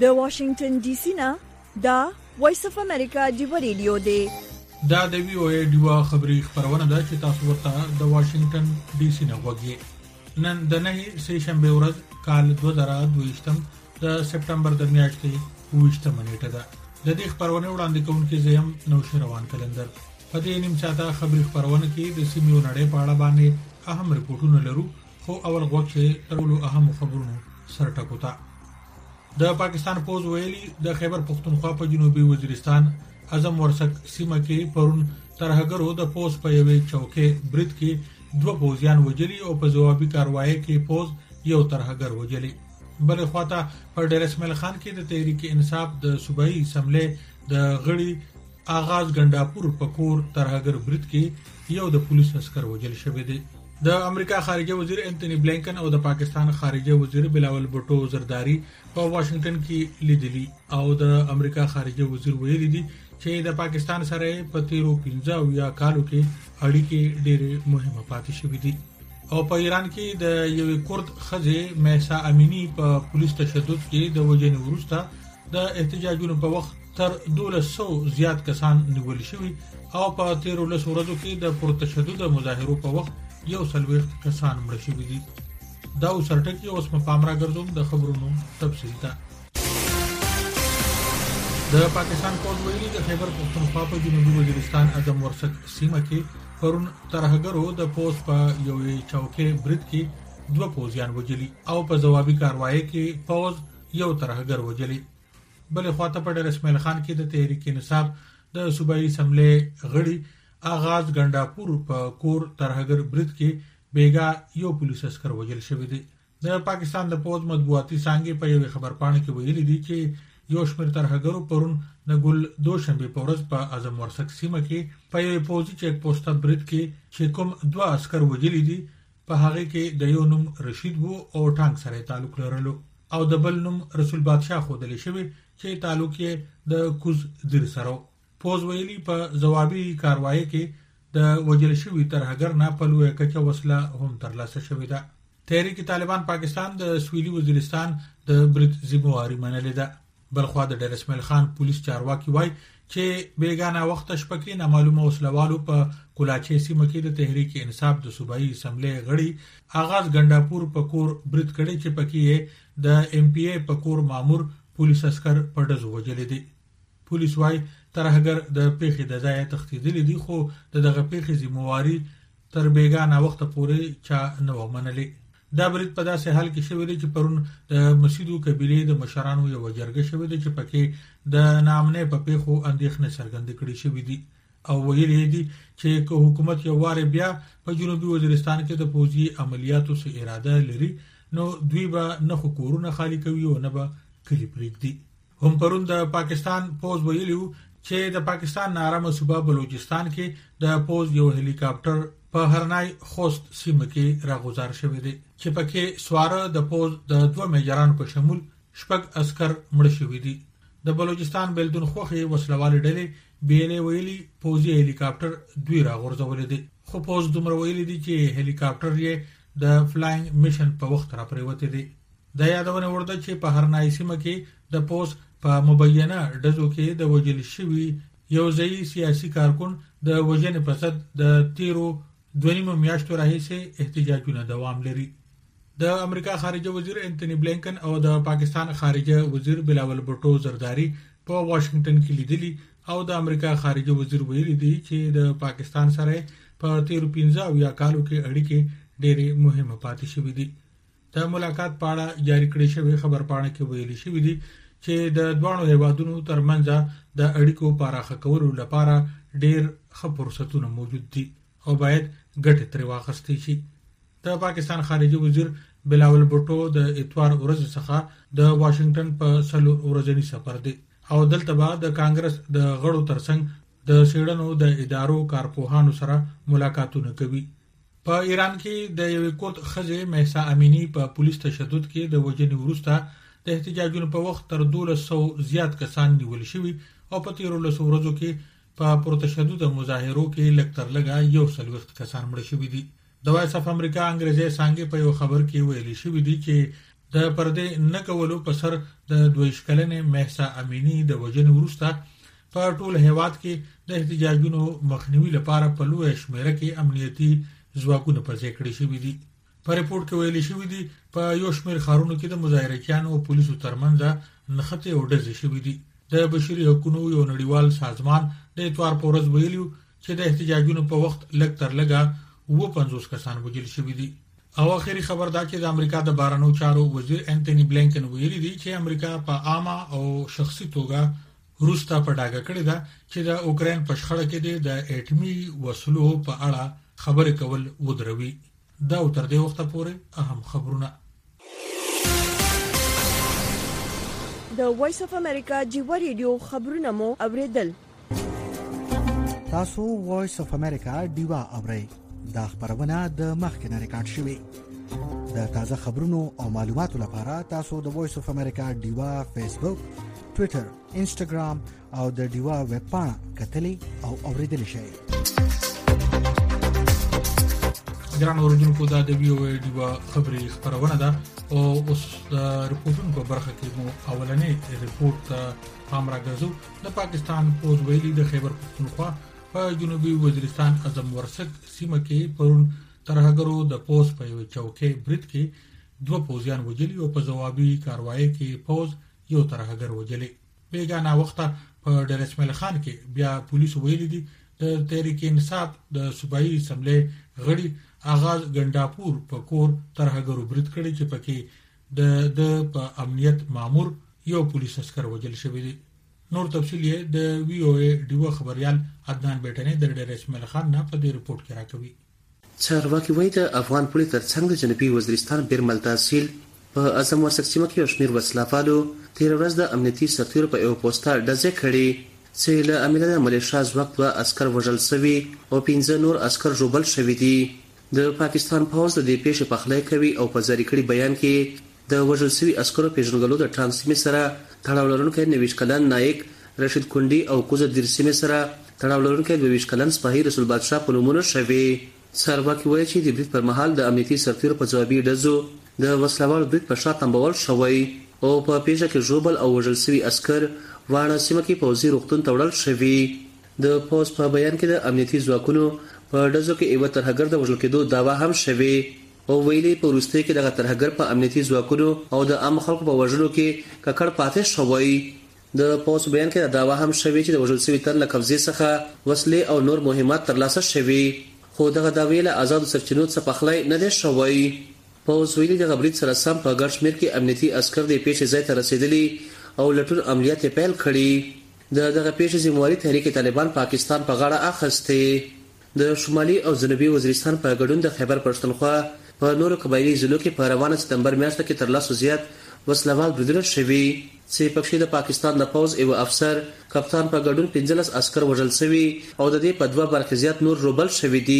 د واشنگټن ډي سي نه دا وایس اف امریکا دی ریډیو دی. دا د وی او ای ډیوا خبری خبرونه ده چې تاسو ورته د واشنگټن ډي سي نه وګورئ. نن د نه سه شنبه ورځ کال 2022 د سپټمبر د میاشتې 28 منېټه ده. د دې خبرونه وړاندې کوونکې زم نو شروان کلندر. په دې نیم ساعته خبری خبرونه کې د سیمې نړۍ په اړه باندې اهم ریپورتونه لرو، خو اول غوښه ترولو اهم خبرونو سره ټکوتا. د پاکستان پوز ویلي د خیبر پختونخوا په جنوبي وزیرستان اعظم ورسک سیمه کې پرون ترهګرو د پوز په یوې چوکۍ برید کې 2 پوزیان وجلي او په جوابي کاروایی کې پوز یو ترهګر وجلي. بل خواته په ډیر اسماعیل خان کې د تحریک انصاف د صوبایي اسمبلی د غړي آغاز ګنداپور په کور ترهګر برید کې یو د پولیس عسكر وجل شوی دی. د امریکا خارجه وزیر انټونی بلینکن او د پاکستان خارجه وزیر بلاول بھټو زرداری په واشنگټن کې لیدلي او د امریکا خارجه وزیر ویلي دي چې د پاکستان سره په 13 یا کالو کې اړیکې ډېرې مهمه پاتې شوې دي. او په ایران کې د یوې کورد خزې مهسا امینی په پولیس تشدد کې د وژنې وروسته د احتجاجونو په وخت تر 1200 زیات کسان نیول شوي او په 13 ورځو کې د پرتشدد مظاهرو په وخت یو سلويخت کسان مړ شوي دي. دا وسرټکی اوس مقام را ګرځوم د خبرونو تفصیل ته. د پاکستان پوز ویلي د خیبر پختونخوا په جنوبي وزیرستان اعظم ورسک سیمه کې پرون ترهګرو د پوز په یوې چوکۍ برید کې 2 پوزیان وجلي او په جوابي کاروایی کې پوز یو ترهګر وجلي. بل خواته په ډیر اسماعیل خان کې د تحریک انصاف د صوبایي اسمبلی غړي آغاز ګنداپور په کور ترهګر برید کې بیګا یو پولیس عسكر وجل شوی دی. د پاکستان د پوز مطبوعاتي څنګه په یو خبرپاڼه کې ویلي دي چې یو شمېر ترهګرو پرون د ګل دوشنبه په ورځ په اعظم ورسک سیمه کې په یو پوزي چیک پوسټ برید کې چې کوم 2 عسكر وجلي دي په هغه کې د یو نوم رشید وو او ټانک سره تعلق لرلو او د بل نوم رسول بادشاه خودل شوی چې تعلق یې د کوز در سره. پوز ویلي په جوابي کاروایی کې د وجل شوی ترهګر نه په لوی کچه وسله هم ترلاسه شوې ده. تحریک طالبان پاکستان د سویلي وزیرستان د برید ذمہواری منلې ده. بلخوا د ډیر اسماعیل خان پولیس چارواکي وای چې بیگانه وخت شپکې نامعلومه وسلوالو په کولاچي سیمه کې د تحریک انصاف د صوبایي اسمبلی غړي آغاز ګنداپور په کور برید کړي چې پکې د ام پی ای په کور مامور پولیس عسكر په ډزو وجل دي. پولیس وای ترهګر د پیښې د ځای تختیدل دي، خو دغه پیښې ذمہواری تر بیگانه وخت پورې چا نه ومنلې. دا برید په داسې حال کې شوی دی چې پرون د مسیدو قبيله د مشرانو یو جرګه شوی دی چې پکې د نامنه په پیښو اندېښنه څرګنده کړې شوې دي او ویلي دي چې حکومت یو واره بیا په جنوبي وزیرستان کې د پوځي عملیاتو سره اراده لري نو دوی به نه کورونه خالی کوي او نه به کلی پریږدي. هم پرون د پاکستان پوز ویلو چې د پاکستان نارامه صوبه بلوچستان کې د پوز یو هلیکاپټر په هرنای خوست سیمه کې راغوزار شوی دی چې پکې سواره د پوز د 2 میجرانو په شمول 6 عسكر مړ شوی دي. د بلوچستان بلدون خوخي وسلوال ډلې بیلې ویلي پوزي هلیکاپټر 2 راغورځول دي، خو پوز دومره ویلي دي چې هلیکاپټر یې د فلاینګ میشن په وخت را پریوته دي. د یادونه ورده چې په هرنای سیمه کې د پوز په مبینه ډزو کې د وجل شوی یو ځای سیاسي کارکون د وژنې په صد د 13 میاشتو راهیسې احتجاجونه دوام لري. د امریکا خارجه وزیر انټونی بلینکن او د پاکستان خارجه وزیر بلاول بھټو زرداری په واشنگټن کې لیدلي او د امریکا خارجه وزیر ویلي دي چې د پاکستان سره په 13 یا کالو کې اړیکې ډېرې مهمه پاتې شوې دي. د ملاقات په اړه جاری کړی شوی خبرپاڼه کې ویلي شوی دی چې د دوانو هیوادونو ترمنځ د اړیکو پراخه کولو لپاره ډېر ښه فرصتونه موجود دي او باید ګټه ترې واخیستل شي. د پاکستان خارجه وزیر بلاول بھټو د اتوار ورځ څخه د واشنگټن په 3 ورځنی سفر دی او دلته به د کانګرس د غړو ترڅنګ د سیډنو د ادارو کارپوهانو سره ملاقاتونه کوي. په ایران کې د یوې کورد خزې مهسا امینی په پولیس تشدد کې د وژنې وروسته د احتجاجونو په وخت تر 1200 زیات کسان نیول شوي او په 13 ورځو کې په پرتشدد مظاهرو کې لکتر لګا یو سلويخت کسان مړ شوي دي. د وایس اف امریکا انګریزي څنګه په یو خبر کې ویلي شوی دی چې د پردې نه کولو په سر د 22 کلنې مهسا امینی د وژنې وروسته په ټول هیواد کې د احتجاجونو مخنیوي لپاره په لوی شمیره کې امنیتي ځواکونه په ځای کړی شوي دي. په ریپورت کې ویل شوی دی په یو شمېر ښارونو کې د مظاهرچیانو او پولیسو ترمنځ نښتې او ډزې شوي دي. د بشري حقوقو یو نړیوال سازمان د اتوار په ورځ ویلي چې د احتجاجونو په وخت لږ تر لږه 50 کسان وژل شوي دي. او اخري خبر دا چې د امریکا د بهرنیو چارو وزیر انټونی بلینکن ویلي دی چې امریکا په عامه او شخصي توګه روس ته په ډاګه کړې ده چې د اوکرين په شخړه کې د اټومي وسلو په اړه خبرې کول ودروي. دا تر دې وخته پورې اهم خبرونه. د وایس اف امریکا جیوا ریډیو خبرونه مو اوریدل. تاسو وایس اف امریکا دیوا اورئ. دا خبرونه د مخکنه ریکارډ شوې. د تازه خبرونو او معلوماتو لپاره تاسو د وایس اف امریکا دیوا فیسبوک، ټوئیټر، انسټاګرام او د دیوا ویب پاڼه کتلی او اوریدل شئ. ګران اوریدونکو دا د ویو دیوا خبري خبرونه ده او اوس د ریپورتونو په برخه کې مو اولنې ریپورت پام راغزو. د پاکستان پوز ویلي د خیبر پختونخوا په جنوبي وزیرستان اعظم ورسک سیمه کې پرون ترهګرو د پوز په یو چوکۍ برید کې 2 پوزیان وجلی او په جوابي کاروایی کې پوز یو ترهګر وجلی. بیګانه وخت په ډیر اسماعیل خان کې بیا پولیس ویلي دي د تحریک انصاف د صوبایي اسمبلی غړي آغاز ګنداپور په کور ترهګرو برید کړي چې پکې د په امنیت مامور یو پولیس عسكر وجل شوی دی. نور تفصیل یې د وی او ای ډیو خبريال عدنان بیٹنې د ډیر اسماعیل خان نه په دې ریپورت کې راکوي. چارواکي وایي د افغان پولیس ترڅنګ د جنوبي وزیرستان بیرمل تحصیل په اعظم ورسک سیمه کې یو شمېر وسلافالو تیر ورځ د امنیتي سرتیرو په یو پوسټر ډزې کړې چې له امله د ملیشیا ځواک 2 عسكر وژل شوي او 15 نور عسكر ژوبل شوي دي. د پاکستان پوز د دې پیښې په خلای کوي او په ځری کړي بیان کې د وژل شوي عسكرو پیژنګلو د ترانسمیټ سره تړاو لرونکي 29 کلن نایک رشید کونډي او کوزه درسمه سره تړاو لرونکي 22 کلن سپاهي رسول بادشاه په نومونو شوي. چارواکي وایي چې د برید پر مهال د امنیتي سرتیرو په جوابي ډزو د وسلوال برید په شا تنبول شوی او په پیښه کې ژوبل او وژل شوي عسكر وانه سیمه کې پوځي روغتون ته وړل شوي. د پوز په بیان کې د امنیتي ځواکونو په ډزو کې یو ترهګر د وژل کېدو داوا هم شوی او ویلي په وروستي کې د ترهګر په امنیتي ځواکونو او د عام خلکو په وژلو کې ککړ پاتې شوی. د پوز بیان کې دا داوا هم شوی چې د وژل شوي تر له قبضې څخه وسلې او نور مهمات ترلاسه شوي خو دغه داوی له آزاد سرچینو څخه پخلی نه دی شوی. پوز ویلي د برید سره سم په ګډ شمېر کې امنیتي عسكر د پیښې ځای ته رسیدلي او لټون عملیات پیل کړي. دغه پیښې ذمہواري تحریک طالبان پاکستان په غاړه اخیسته. د شمالي او جنوبي وزیرستان په ګډون د خیبر پښتونخوا په نورو قبایلی ضلعو کې په روانه سپتمبر میاشت کې تر لاسو زیات وسلوال بریدونه شوي چې پکې د پاکستان د پوز یو افسر کپتان په ګډون 15 عسكر وژل شوي او د دې په 2 برخې زیات نور روبل شوي دي.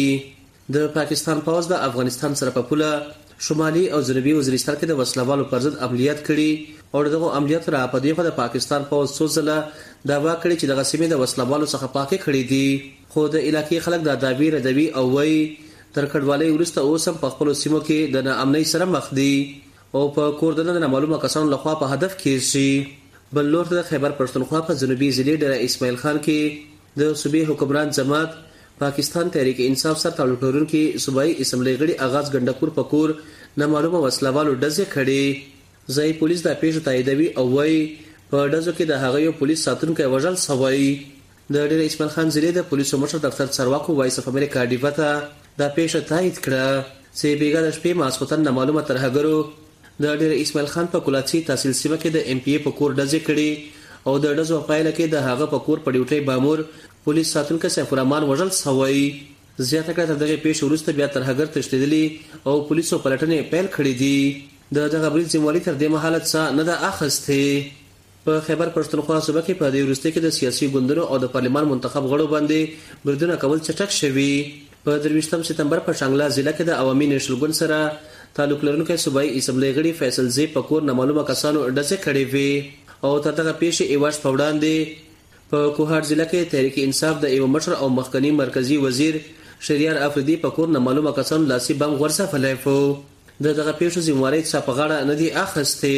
د پاکستان پوز د افغانستان سره په پوله شمالي او جنوبي وزیرستان کې د وسلوالو پر ضد عملیات کړي او دغه عملیات را په دې خو د پاکستان پوز سوزله داوا کړي چې د سیمې د وسلوالو څخه پاکي کړي دي خو د علاقې خلک د داوی ردوي او وای تر کډوالۍ وروسته اوسم په خپل سیمو کې د ناامنۍ سره مخ دي او په کوردنه د معلومه کسانو لخوا په هدف کې شي. بل لور د خیبر پښتونخوا په جنوبي ضلع ډېر اسماعیل خان کې د صوبې حکمران جماعت پاکستان تحریک انصاف سره تعلق لرونکي صوبایي اسمبلی غړي آغاز ګندکور په کور نه معلومه وسلوالو ډزې کړي. ځای پولیس د پیښه تاییدوي او وایي په ډزو کې د هغه یو پولیس ساتونکی وژل شوی. د ډېر اسماعیل خان ضلع د پولیسو مشر ډاکټر چارواکو وایس اف امریکا ډیوته دا پیښه تایید کړه چې بیګا د شپې ماسخوتن نه معلومه ترهګرو د ډېر اسماعیل خان په کولاچی تحصیل سیمه کې د ام پی ای په کور ډزې کړي او د ډزو پایله کې د هغه په کور په ډیوټي بامور پولیس ساتونکو سیف الرحمن وژل شوی. زیاته کړه دغه پیښه وروسته بیا ترهګر تشدیدلی او پولیسو پلټنې پیل کړې دي. دغه برید ذمہواري تر دې مهاله څه نه ده اخیسته. په خیبر پښتونخوا صوبه کې په دې وروسته کې د سیاسي ګوندونو او د پارلمان منتخب غړو باندې بریدونه کول چټک شوي. په 23 سپتمبر په شانګلا ضلع کې د عوامي نېشنل ګوند سره تعلق لرونکي صوبایي اسمبلی غړي فیصل زی په کور نه معلومه کسانو ډزې کړې وي او تر دغه پیښې ایواش په وړاندې په کوهاټ ضلع کې تحریک انصاف د یو مشر او مخکنی مرکزی وزیر شریار افریدي په کور نه معلومه کسانو لاسي بم ورڅه فلایفو. دغه پیښو ذمہواری څه په غاړه نه دی اخیستی.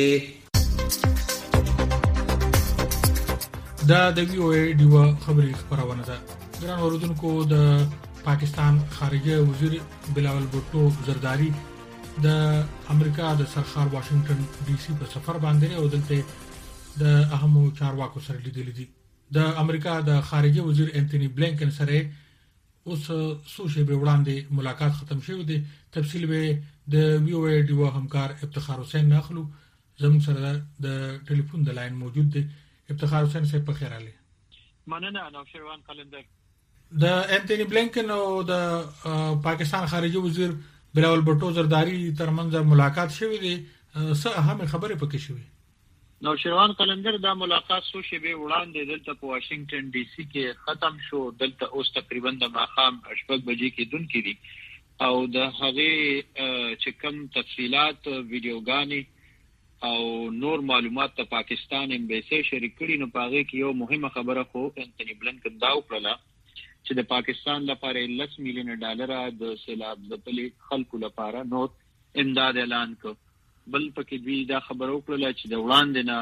دا د وی او ای ډیوا خبري خبرونه ده. ګران اوردونکو، د پاکستان خارجه وزیر بلاول بھٹو زرداری د امریکا د سرخار واشنگټن ډي سي په سفر باندې او دلته د اهمو چارواکو سره لیدل دي. د امریکا د خارجه وزیر انټونی بلینکن سره اوس سوشي به وړاندې ملاقات ختم شوی دی. تفصیل به د وی او ای ډیوا همکار افتخار حسین ناخلو زموږ سره د ټلیفون د لاین موجود دی. افتخار حسین صاحب په خیر علي. مننه نوشروان قلندر. د انټونی بلینکن او د پاکستان خارجه وزیر بلاول بھٹو زرداری ترمنځ ملاقات شوی دی. څه اهم خبرې پکې شوی؟ نوشروان قلندر، دا ملاقات څو شیبې وړاندې دلته په واشنگټن ډي سي کې ختم شو. دلته اوس تقریبا د ماښام 8 بجې کېدونکې دي او د هغې چې کوم تفصیلات، ویډیوګانې او نور معلومات د پاکستان امبیسي شریک کړي، نو په هغې کې یو مهمه خبره خو انټونی بلینکن دا وکړله چې د پاکستان لپاره $10 میلیون د سیلاب ځپلي خلکو لپاره نور امداد اعلان کړ. بل پکې دوی دا خبره وکړله چې د وړاندې نه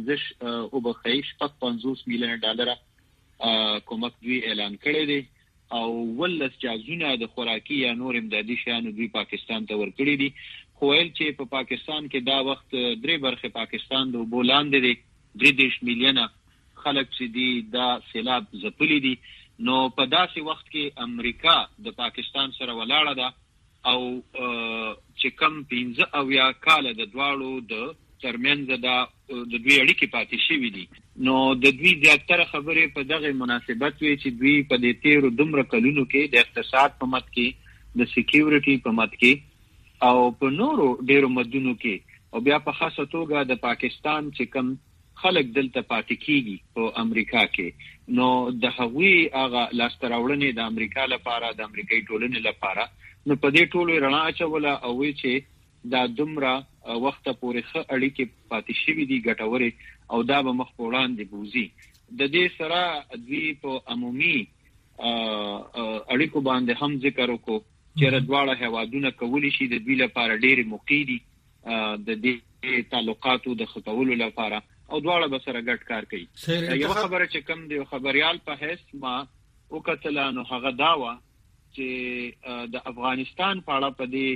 50 میلیون ډالر کومک دوی اعلان کړی دی او 12 جازونه د خوراکي یا نور امدادي شیانو دوی پاکستان ته ورکړي دي. خو ویل چې په پاکستان کې دا وخت 3 برخې پاکستان د اوبو لاندې دی. 3 میلیونه خلک چې دي دا سیلاب ځپلي دي. نو په داسې وخت کې امریکا د پاکستان سره ولاړه ده او چې کم 15 کال د دواړو د ترمنځ د دوی اړیکې پاتې شوي دي. نو د دوی زیاتره خبرې په دغه مناسبت وي چې دوی په دې تیرو دومره کلونو کې د اقتصاد په مد کې، د سکیورټي په مد کې او په نورو ډیرو مدونو کې او بیا په خاصه توګه د پاکستان چې کم خلک دلته پاتې کیږي په امریکا کې، نو د هغوی هغه لاسته راوړنې د امریکا لپاره، د امریکایي ټولنې لپاره، نو په دې ټولو رڼا اچوله او وی چې دا دومره وخت پورې ښه اړیکې پاتې شوي دي ګټورې او دا به مخ په وړاندې بوځي. د دې سره دوی په عمومي اړیکو باندې هم ذکر وکړو چې دواړه هیوادونه کولی شي د دوی لپاره ډېرې موقع دي د دې تعلقاتو د ښه کولو لپاره او دواړه به سره ګډ کار کوي. یو خبره چې کوم د خبريال په حیث ما وکتله نو هغه دا وه چې د افغانستان په اړه په دې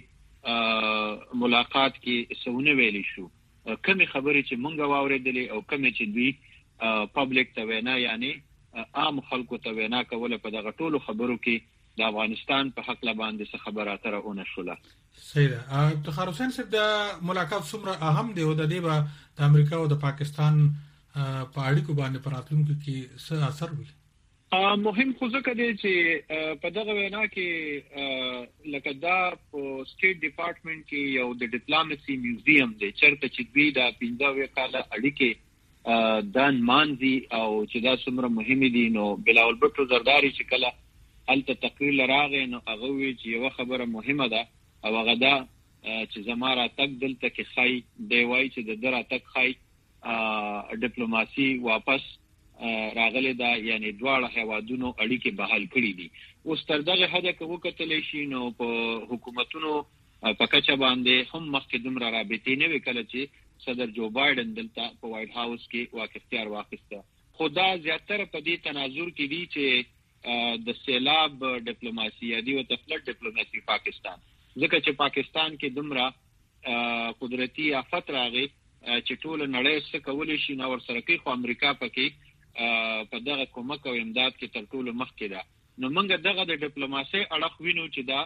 ملاقات کې څه ویلي شو. کومې خبرې چې مونږ واورېدلې او کومې چې دوی پبلک ته وینا، یعنی عام خلکو ته وینا کوله، په دغه ټولو خبرو کې د افغانستان په حق باندې څه خبره اتره ونه شوله. صحیح ده. افتخار حسین صاحب، د ملاقات څومره اهم دی او د دې به د امریکا او د پاکستان په اړیکو باندې په راتلونکي کې څه اثر وي؟ مهم خو ځکه دی چې په دغه وینا کې لکه دا په سټیټ ډپارټمنټ کې یو د ډیپلوماسي میوزیم دی چېرته چې دوی د 15 کاله اړیکې دا نمانځي او چې دا څومره مهمې دي. نو بلاول بھٹو زرداری چې کله هلته تقریر لراغې نو هغه وی چې یوه خبره مهمه ده او هغه دا چې زما راتګ دلته کې ښایي دی وایي چې د ده راتګ ښایي ډیپلوماسي واپس راغلی ده، یعنی دواړه هیوادونو اړیکې بحال کړي دي. اوس تر دغه حده که وکتلی شي نو په حکومتونو په کچه باندې هم مخکې دومره رابطې نه وې کله چې صدر جو بایډن دلته په وایټ هاوس کې واک اختیار واخیسته. خو دا زیاتره په دې تناظر کې دي چې د سیلاب ډیپلوماسي یا دی ورته فلډ ډیپلوماسي پاکستان، ځکه چې پاکستان کې دومره قدرتي آفت راغی چې ټوله نړۍ څه کولی شي نه ورسره کوي، خو امریکا پکې په دغه کومک او امداد کې تر ټولو مخکې ده. نو موږ دغه د ډیپلوماسۍ اړخ وینو چې دا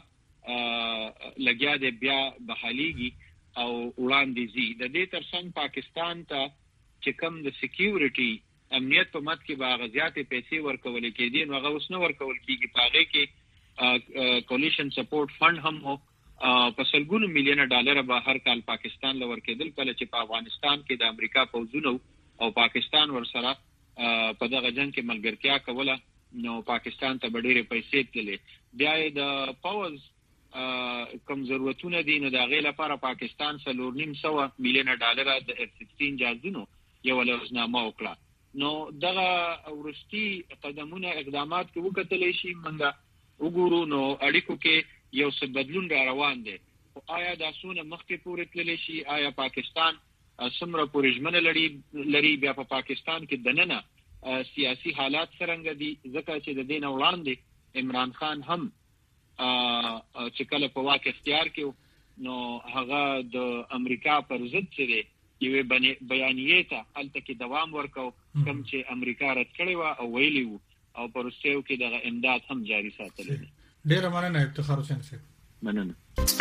لګیا دی بیا بحالیږي او وړاندې ځي. د دې ترڅنګ پاکستان ته چې کوم د سکیورټي امنیت په مد کې به هغه زیاتې پیسې ورکول کېدې، نو هغه اوس نه ورکول کېږي. په هغې کې کولیشن سپورټ فنډ هم و، په سلګونو میلیونه ډالر به هر کال پاکستان له ورکېدل. کله چې په افغانستان کې د امریکا پوځونه او پاکستان ورسره په دغه جنګ کې ملګرتیا کوله نو پاکستان ته به ډېرې پیسې تللې. بیا یې د پوځ کوم ضرورتونه دي نو د هغې لپاره پاکستان 4.5 میلیونه ډالر د F-16 جهازونو یوه لوزنامه وکړه. نو دغه وروستي قدمونه اقدامات کې وکتلی شي موږ وګورو نو اړیکو کې یو څه بدلون را روان دی. آیا دا سونه مخکې پورې تللی شي؟ آیا پاکستان څومره پورې ژمنه لري؟ بیا په پاکستان کې دننه سیاسي حالات څرنګه دي؟ ځکه چې د دې نه وړاندې عمران خان هم چې کله په واک اختیار کې نو هغه د امریکا پر ضد څه دی یوې بیانیې ته هلته کې دوام ورکو، کوم چې امریکا رد کړی وه او ویلي وو، او په روسیو کې دغه امداد هم جاري ساتلی دی. ډېره مننه افتخار حسین صاحب. مننه.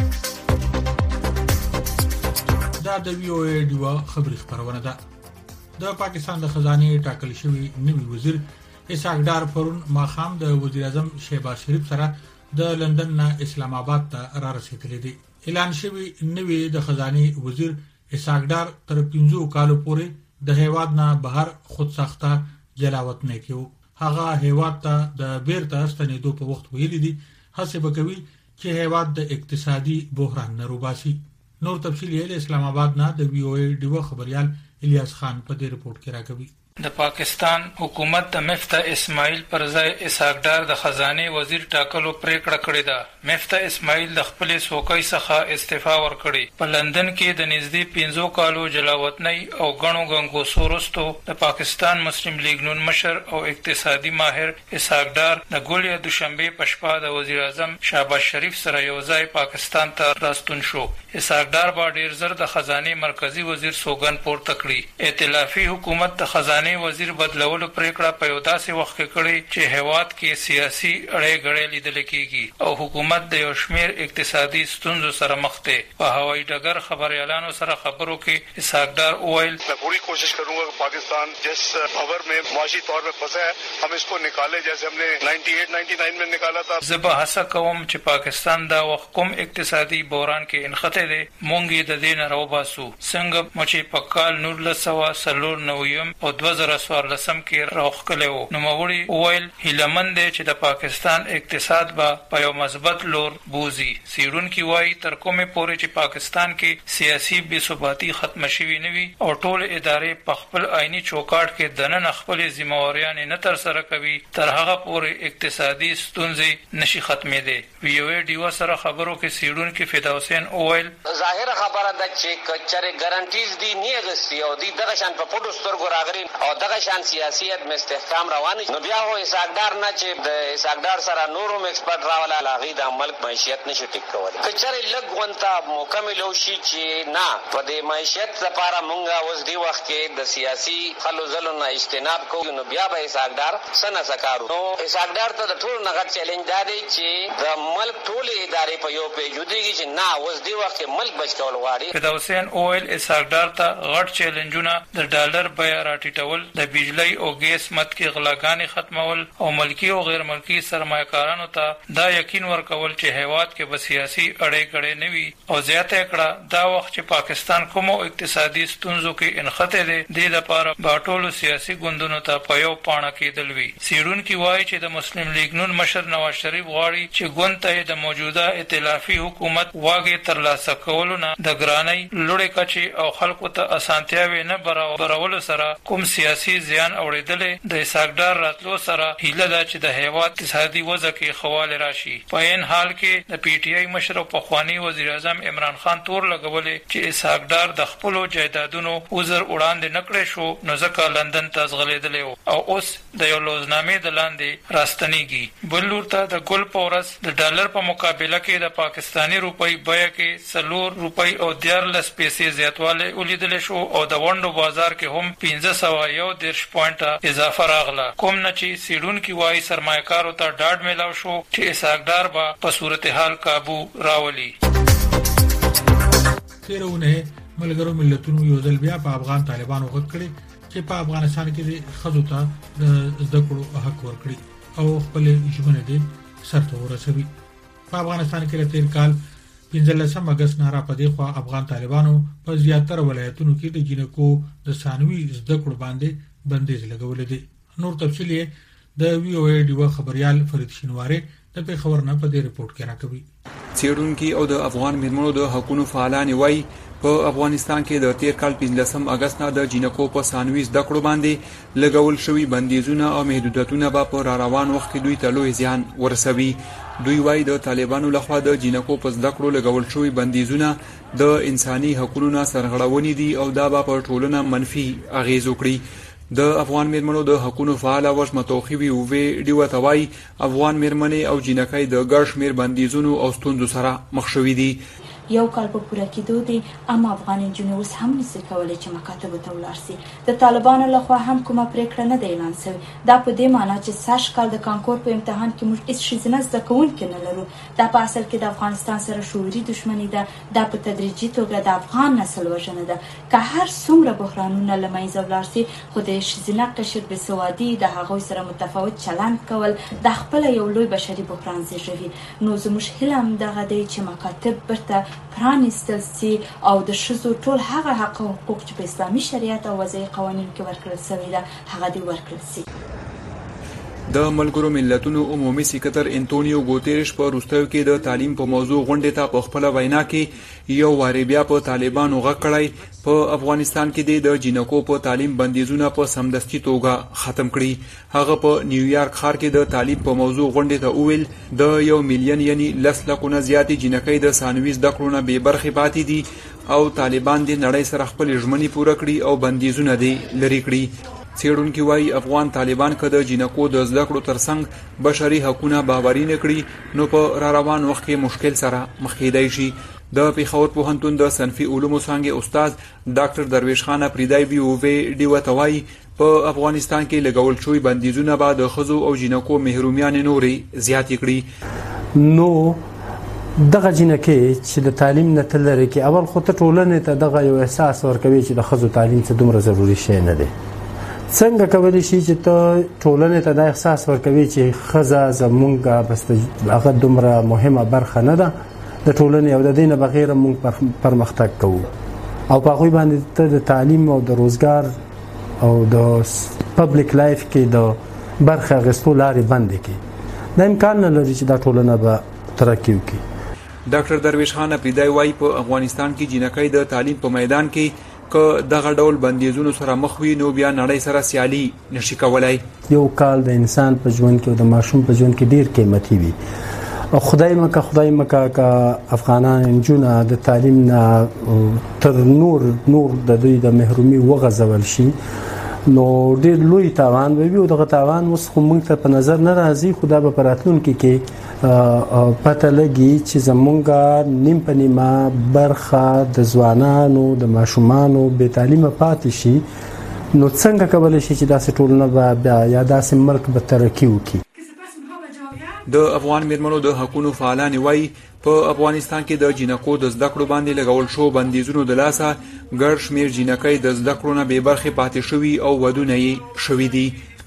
دا د وی او ای ډیوا خبري خبرونه ده. د پاکستان د خزانه ټاکل شوی نوی وزیر اسحاق ډار پرون ماخام د وزیر اعظم شهباز شریف سره د لندن نه اسلام آباد ته را رسیدلی دی. اعلان شوی نوی د خزانه وزیر اسحاق ډار تر 15 کالو پورې د هیواد نه بهر خود ساخته جلاوت نه کیو. هغه هیواد ته د بیرته ستنېدو په وخت ویلي دي هڅه وکوي چې هیواد د اقتصادي بحران نه روباسي. نور تفصیل یې اسلام آباد نه د وی او ای ډیو خبريال الیاس خان په دې رپورت کې راکوي. د پاکستان حکومت د مفتح اسماعیل پر ځای اسحاق ډار د خزانه وزیر ټاکلو پریکړه کړې ده. مفتح اسماعیل د خپل سوکۍ څخه استعفا ورکړي. په لندن کې د نږدې 15 کالو جلاوطنۍ او غنو غنګوسو وروسته د پاکستان مسلم لیگ نون مشر او اقتصادي ماهر اسحاق ډار د ګولیا دوشنبه په شپه د وزیر اعظم شهباز شریف سره یو ځای پاکستان ته راستون شو. اسحاق ډار با ډیر زر د خزانه مرکزی وزیر سوګن پورته کړی. ائتلافي حکومت د خزانه وزیر بدلولو پریکړه په یو داسې وخت کې کړې چې هیواد کې سیاسي اړې غړې لیدل کېږي او حکومت د یو شمېر اقتصادي ستونزو سره مخ دی. په هوایي ډګر خبريالانو سره خبرو کې اسحاق ډار وویل मैं पूरी कोशिश करूंगा कि पाकिस्तान जिस भंवर में माशी तौर पे फंसा है हम इसको निकाले जैसे हमने 98-99 में निकाला था. زه به هڅه کوم چې پاکستان دا وخت کوم اقتصادي بحران کې انخته دی مونږ یې د دې نه راوباسو. څنګه مو چې په کال 1994 او 2014 کې راوخلو نو موري ویل هیلمن دی چې د پاکستان اقتصاد به په یو مثبت لور بوزي. سیرونکي وایي تر کومه پورې چې پاکستان کې سیاسي بې ثباتی ختم شوي نه وي او ټول ادارې په خپل آئینی چوکاټ کې دننه خپل ذمہواریان نه تر سره کوي تر هغه پورې اقتصادي ستونزې نشي ختمېدې. وی او ای ډیو سره خبرو کې سیرونکي فدا حسین اویل ظاهر خبره ده چې کچره ګارانټیز دی نه غسي او دی دغه شان په پټو سترګو راغلي او دغه شان سیاسيت مستحکم روانه نو بیا هو اسحاق ډار نه چې د اسحاق ډار سره نورم ایکسپرت راولا لاغي د ملک معیشت نشي ټیک کولای. کچره لګونتا مکمل شي چې نه په دې معیشت لپاره مونږه اوس دی وخت کې د سیاسي خلو زلو نه اجتناب کوو نو بیا به اسحاق ډار سنه سکارو. نو اسحاق ډار ته د ټول نغټ چیلنج دی چې د ملک ټول ادارې په یو پیجودګي چې نه اوس دی وخت کې ملک بچ کول غواړي. فدا حسین اویل اسحاق ډار ته غټ چیلنجونه د ډالر بیا راټیټول، د بجلی او ګیس مت کې غلاګانې ختمول او ملکی او غیر ملکی سرمایه‌کارانو ته دا یقین ورکول چې هیواد کې به سیاسي اړې کړې نه وي او زیاته کړه دا وخت چې پاکستان کومو اقتصادي ستونزو کې انخته دي د لپاره باټولو سیاسي ګوندونو ته په یو پاڼه کېدل وی. سیرونکي وایي چې د مسلم لیگ نون مشر نواز شریف غواړي چې ګوند ته د موجوده ائتلافي حکومت واګې ترلاسه کولو نه د ګرانۍ لوړې کچې او خلکو ته اسانتیاوي نه برابرولو سره کوم سیاسي زیان اوریدلې. د اسحاق ډار راتلو سره هیله ده چې د هیواد اقتصادي وضع کې خواله راشي. په این حال کې د پی ټی آی مشر او پخوانی وزیر اعظم عمران خان تور لګولې چې اسحاق ډار د خپل جایدادونو وزر وړاندې نکړې شو نو ځکه لندن ته ځغلېدل او اوس د یو لوزنامې د لاندې راستنیږي. بل لور ته د ګل پورس د ډالر په مقابله کې د پاکستانی روپۍ بیه کې 4 روپۍ او 14 پیسې زیاتوالی ولیدل شو او د وندو بازار کې هم 1510 پوینټه اضافه راغله. کوم نه چې سیډونکي وایي سرمایه‌کارو ته ډاډ میلاو شو چې اسحاق ډار به په صورتحال قابو راولي. تیرونه ملګرو ملتونو یو ځل بیا په افغان طالبانو غږ کړي چې په افغانستان کې د خزو ته د زده کړو حق ورکړي او خپل ژمنه دې سرته ورسوي. په افغانستان کې تیر کال 15 اگست نه را پدې خو افغان طالبانو په زیاتره ولایتونو کې د جنکو د ثانوي زده کړو باندې بندیز لګولې دي. نور تفصیل د وی او ای ډیو خبريال فرید شینواری د پیښور نه په دې رپورت کې راکوي. څېړونکي او د افغان میرمنو د حقوقو فعالان وایي په افغانستان کې د تیر کال 15 اگست نه د جینکو په ثانوي زده کړو باندې لګول شوي بندیزونه او محدودیتونه به په روان وخت کې دوی ته لوی زیان ورسوي. دوی وایي د طالبانو لخوا د جینکو په زده کړو لګول شوي بندیزونه د انساني حقوقو نه سرغړونې دي او دا به په ټولنه منفي اغیز وکړي. د افغان میرمنو د حقوقو فعال وشمه توخیوي وې ډیوه توای افغان میرمنې او جینکای د ګډ شمیر بندیزونو او ستونزو سره مخ شوي دي. یو کال په پوره کېدو دی اما افغان نجونې اوس هم نشي کولی چې مکاتبو ته ولاړ شي. د طالبانو لخوا هم کومه پریکړه نه ده اعلان شوې. دا په دې معنی چې سږ کال د کانکور په امتحان کې موږ هیڅ ښځینه زده کوونکې نه لرو. دا په اصل کې د افغانستان سره شعوري دښمني ده. دا په تدریجي توګه د افغان نسل وژنه ده. که هر څومره بحرانونه له منځه ولاړ شي خو د ښځینه قشر بېسوادي د هغوی سره متفاوت چلند کول د خپله یو لوی بشري بحران زېږوي. نو زموږ هیله همدغه دی چې مکاتب بیرته پرانیستل سي او د ښځو ټول هغه حق او حقوق چې په اسلامي شریعت او وضعي قوانینو کې ورکړل شوي ده هغه دې ورکړل سي. د ملګرو ملتونو عمومي سکرټر انټونیو ګوتيرش په روستو کې د تعلیم په موضوع غونډې ته په خپل وینا کې یو واری بیا په طالبانو غږ کړی په افغانستان کې د جینکو په تعلیم بندیزونه په سمدستي توګه ختم کړي. هغه په نیویارک ښار کې د تعلیم په موضوع غونډې ته وویل د 1 میلیون یعنی 10 لکونه زیاتې جینکۍ د ثانوي زده کړو نه بې برخې پاتې دي او طالبان د نړۍ سره خپل ژمنې پوره کړي او بندیزونه دې لري کړي. څېړونکي وایي افغان طالبان که د جینکو د زده کړو ترڅنګ بشري حقونه باوري نه کړي نو په را روان وخت کې مشکل سره مخ کېدای شي. د پیښور پوهنتون د صنفي علومو څانګې استاد ډاکټر درویش خان اپریدی بي او وی ډیوه توای په افغانستان کې لګول شوی بندیزونه به د ښځو او جینکو محرومیان نورې زیاتې کړي. نو دغه جینکې چې د تعلیم نه تل لري کې اول خو ته ټولنې ته دغه یو احساس ورکوي چې د ښځو تعلیم څه دومره ضروري شی نه دی. څنګه کولی شي چې ته ټولنې ته دا احساس ورکوي چې ښځه زمونږ بس هغه دومره مهمه برخه نه ده د ټولنې او د دې نه بغیر موږ پرمختګ کوو او په هغوی باندې ته د تعلیم او د روزګار او د پبلیک لایف کې د برخه اخیستو لارې بندې کړي. دا امکان نه لري چې دا ټولنه به ترقي وکړي. ډاکټر درویش خان اپریدی وایي په افغانستان کې جینکۍ د تعلیم په میدان کې که دغه ډول بندیزونو سره مخ وي نو بیا نړۍ سره سیالي نشي کولای. یو کال د انسان په ژوند کې او د ماشوم په ژوند کې ډیر قیمتي وي او خدای مکه که افغانان نجونه د تعلیم نه تر نور د دوی د محرومي وغځول شي نو ډیر لوی تاوان وي او دغه تاوان اوس خو موږ ته په نظر نه راځي. خدا به پراتلونکي کې پته لګي چې زمونږ نیم په نیمه برخه د ځوانانو د ماشومانو بې تعلیمه پاتې شي نو څنګه کولی شي چې داسې ټولنه به بیا یا داسې ملک به ترقي وکړي. د افغان میرمنو د حقوقو فعالان وایي په افغانستان کې د جینکو د زده کړو باندې لګول شو بندیزونو د لاسه ګڼ شمېر جینکۍ د زده کړو نه بې برخې پاتې شوي او ودونه یې شوي دي.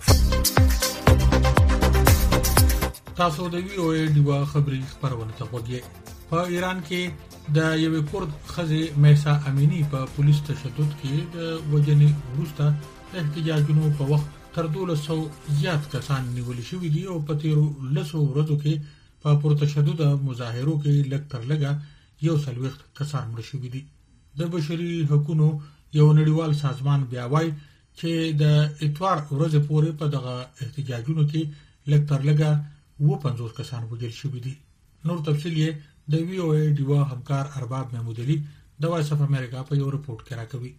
تاسو د وی او ای ډیوا خبري خبرونه ته وګورئ. په ایران کې د یوې کورد ښځې میسا امینی په پولیس تشدد کې د وجنې وروسته احتجاجونو په وخت تر 200 زیات کسان نیول شوي دي او په تیرو 10 ورځو کې په پرتشدد مظاهرو کې لږ تر لږه 140 کسان مړ شوي دي. د بشري حقوقو یو نړیوال سازمان بیا وایي چې د اتوار ورځې پورې په دغه احتجاجونو کې لږ تر لږه 50 کسان وژل شوي دي. نور تفصیل یې د وی او ای ډیوا همکار ارباب محمود علي د وایس اف امریکا په یو رپورټ کې راکوي.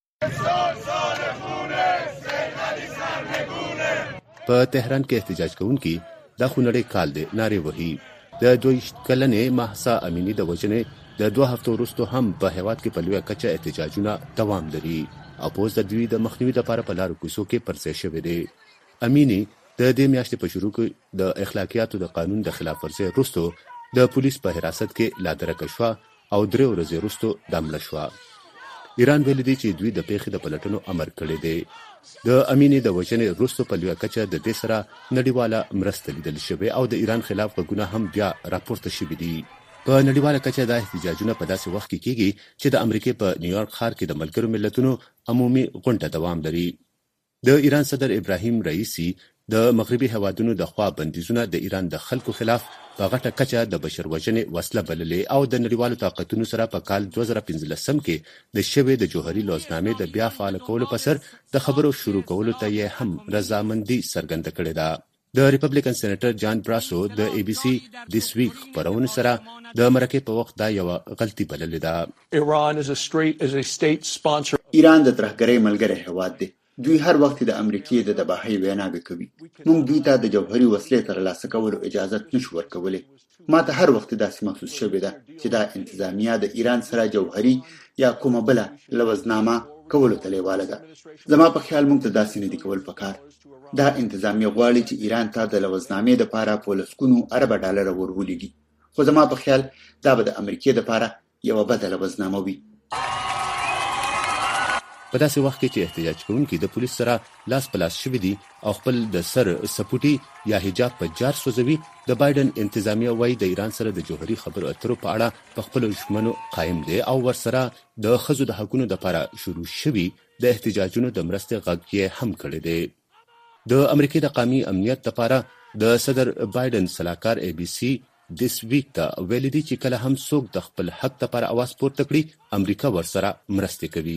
په تهران کې احتجاج کوونکي د خونړې کال د نارې وهي. د 22 کلنې مهسا امینی د وژنې د 2 هفتو وروسته هم په هیواد کې په لویه کچه احتجاجونه دوام لري او پوز د دوی د مخنیوي لپاره په لارو کوڅو کې پرځای شوی دی. امینی د دې میاشتې په شروع کې د اخلاقیاتو د قانون د خلاف ورزۍ وروسته د پولیس په حراست کې لادرکه شوه او 3 ورځې وروسته د مړه شوه. ایران ویلي دی چې دوی د پیښې د پلټنو امر کړی دی. د امینی د وژنې وروسته په لویه کچه د دې سره نړیواله مرسته لیدل شوې او د ایران خلاف غږونه هم بیا راپورته شوي دي. په نړیواله کچه دا احتجاجونه په داسې وخت کې کیږي چې د امریکای په نیویارک ښار کې د ملګرو ملتونو عمومي غونډه دوام لري. د ایران صدر ابراهیم رئیسی د مغربي هوادونو د خوا بندیزونه د ایران د خلکو خلاف په غټه کچه د بشر وژنې وسله بللې او د نړیوالو طاقتونو سره په کال 2015 کې د شوې د جوهري لوزنامې د بیا فعال کولو په سر د خبرو شروع کولو ته یې هم رضامندي څرګنده کړې ده. د ریپبلیکن سېنیټر جان براسو د ای بي سي دیس ویک خبرونه سره د مرکې په وخت دا یو غلطي بللې ده. ایران د ترهګرۍ ملګری هواد دی. دوی هر وخت د امریکای د تباهۍ ویناوې کوي. موږ دوی ته د جوهري وسلې ترلاسه کولو اجازه نشو ورکولی. ما ته هر وخت داسې محسوس شوې ده چې دا انتظامیه د ایران سره جوهري یا کومه بله لوزنامه کولو ته لیواله ده. زما په خیال موږ ته داسې نه دي کول پکار. دا انتظامیه غواړي چې ایران ته د لوزنامې دپاره په لسګونو اربه ډالره ورولېږي. خو زما په خیال دا به د امریکای دپاره یوه بده لوزنامه وي. په داسې وخت کې چې احتجاج کوونکي د پولیس سره لاس په لاس شوي دي او خپل د سر سپوټي یا حجاب په جار سوځوي، د بایدن انتظامیه وایي د ایران سره د جوهري خبرو اترو په اړه په خپلو ژمنو قایم دی او ورسره د ښځو د حقونو دپاره شروع شوي د احتجاجونو د مرستې غږ یې هم کړی دی. د امریکای د قومي امنیت دپاره د صدر بایدن سلاکار ای بي سي دیس ویک ته ویلي دي چې کله هم څوک د خپل حق دپاره اواز پورته کړي امریکا ورسره مرستې کوي.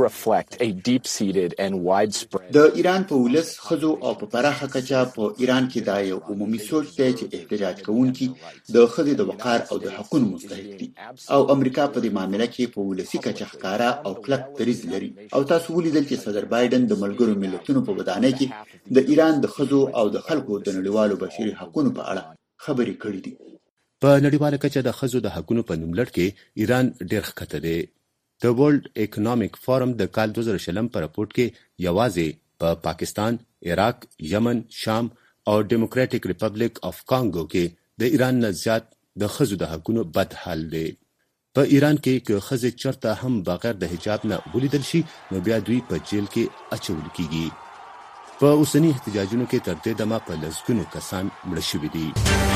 د ایران په ولس، ښځو او په پراخه کچه په ایران کې دا یو عمومي سوچ دی چې احتجاج کوونکي د ښځې د وقار او د حقونو مستحق دي او امریکا په دې معامله کې په ولسي کچه ښکاره او کلک دریځ لري. او تاسو ولیدل چې صدر بایدن د ملګرو ملتونو په ودانۍ کې د ایران د ښځو او د خلکو د نړیوالو بشري حقونو په اړه خبرې کړې دي. په نړیواله کچه د ښځو د حقونو په نوملړ کې ایران ډېر ښکته دی. د ورلد اکنامک فورم د کال 2020 په راپورټ کې یوازې په پاکستان، عراق، یمن، شام او ډیموکراټیک ریپبلیک اف کانګو کې د ایران نه زیات د ښځو د حقونو بد حال دی. په ایران کې که ښځې چرته هم بغیر د حجاب نه ولیدل شي نو بیا دوی په جیل کې اچول کیږي. په اوسني احتجاجونو کې تر دې دمه په لسګونو کسان مړه شوي دي.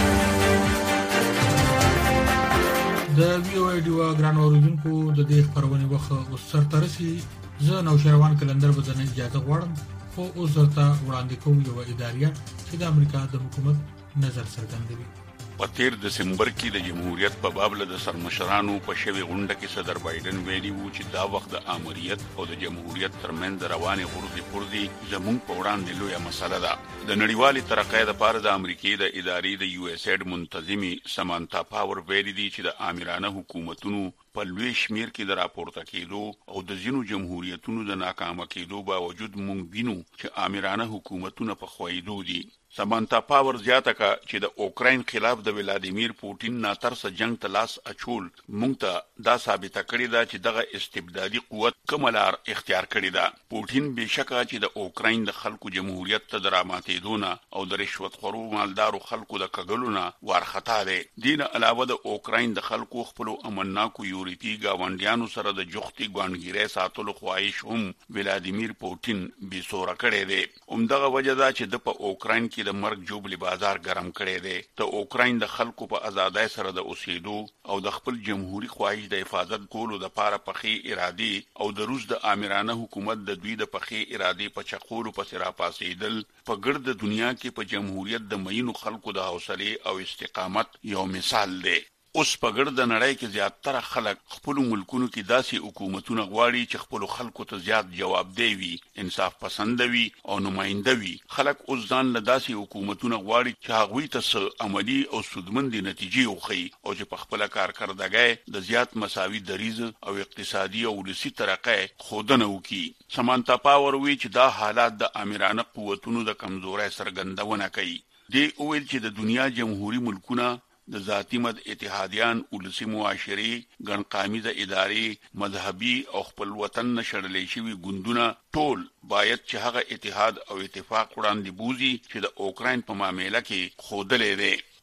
د وی او ای ډیوا ګران اوریدونکو د دې خبرونه وخت اوس سرته رسي. زه نوشروان کلندر به ځنه اجازه غواړم خو اوس درته وړاندې کوم یو اداریه چې د امریکا د حکومت نظر څرګندوي. په 13 دسمبر کې د جمهوریت په باب له سرمشرانو په شوی غونډه کې صدر بایدن ویلي وو چې دا وخت د امریت او د جمهوریت ترمنځ روانې غورځې پرځي زموږ په وړاندې لویه مسله ده. د نړیوالې ترقۍ لپاره د امریکای د ادارې د یو اس ایډ منتظمي سمانتا پاور ویلي دي چې د آمرانه حکومتونو په لوی شمیر کې د راپورته کېدو او د ځینو جمهوریتونو د ناکامه کېدو باوجود مونږ وینو چې آمرانه حکومتونه په خوایدو دي. سمانتا پاور زیاته کا چې د اوکراین خلاف د ولادیمیر پوتین ناترسه جنگ ته لاس اچول مونږ ته دا ثابته کړې ده چې دغه استبدادي قوت کومه لار اختیار کړې ده. پوتین بېشکه چې د اوکراین د خلکو جمهوریت ته د راماتېدو او د رشوتخورو مالدارو خلکو د کګلو نه وارخطا دی. دین علاوه د اوکراین د خلکو خپلو امنناکو یورپي ګاونډیانو سره د جوختي ګوانګیرې ساتلو خواهش هم ولادیمیر پوتین بېسوره کړی دی. همدغه وجه ده چې د په اوکراین کې د مرګ جوبلی بازار ګرم کړی دی. د اوکراین د خلکو په ازادۍ سره د اوسېدو او د خپل جمهوریت خواهش د حفاظت کولو لپاره پخې ارادي او د روس د آمرانه حکومت د دوی د پخې ارادي په چقولو پسې راپاسېدل په ګرد دنیا کې په جمهوریت د مینو خلکو د حوصلې او استقامت یو مثال دی. اوس په ګرد نړۍ کې زیاتره خلک خپل ملکونو کې داسې حکومتونه غواړي چې خپل خلکو ته زیات جوابدeh وي، انصاف پسند وي او نماینده وي. خلک اوس ځان له داسې حکومتونه غواړي چې هغوی ته عملی او سودمندې نتیجې وښيي او چې په خپله کارکردګۍ د زیات مساوي دریځ او اقتصادي او ولسي ترقۍ ښودنه وکړي. سمانتا پاور وی چې دا حالات د آمرانه قوتونو د کمزورۍ څرګندونه کوي. دې وویل چې د دنیا جمهوري ملکونه د ذاتی مد اتحادیان، ولسي معاشري، ګڼقامیزه ادارې، مذهبي او خپل وطن نه شړلی شوي ګوندونه ټول باید چې هغه اتحاد او اتفاق وړاندې بوزي چې د اوکراین په معامله کې ښودلی دی.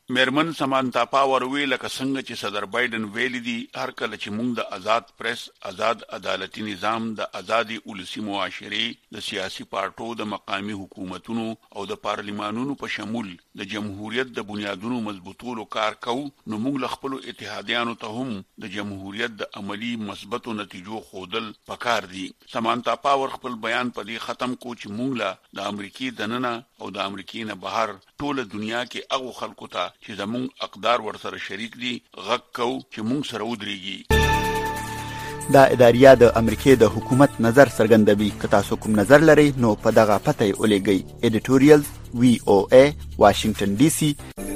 میرمن سمانتا پاور ویل لکه څنګه چې صدر بایدن ویلي دي هر کله چې موږ د آزاد پریس آزاد عدالتي نظام د آزادي ولسی معاشري د سیاسي پارټو د مقامی حکومتونو او د پارلیمانونو په شمول د جمهوریت د بنیادونو مضبوطولو کار کوو نو موږ له خپلو اتحادیانو ته هم د جمهوریت د عملی مثبتو نتیجو ښودل پکار دي. سمانتا پاور خپل بیان په دې ختم کو چې موږ له د امریکای دننه او د امریکای نه بهر ټوله دنیا کې هغو خلکو ته چې زموږ اقدار ورسره شریک دي غږ کوو چې موږ سره ودرېږي. دا اداریه د امریکای د حکومت نظر څرګندوي. که تاسو کوم نظر لرئ نو په دغه پته یې ولیږئ. ایډیټوریال VOA واشنگټن DC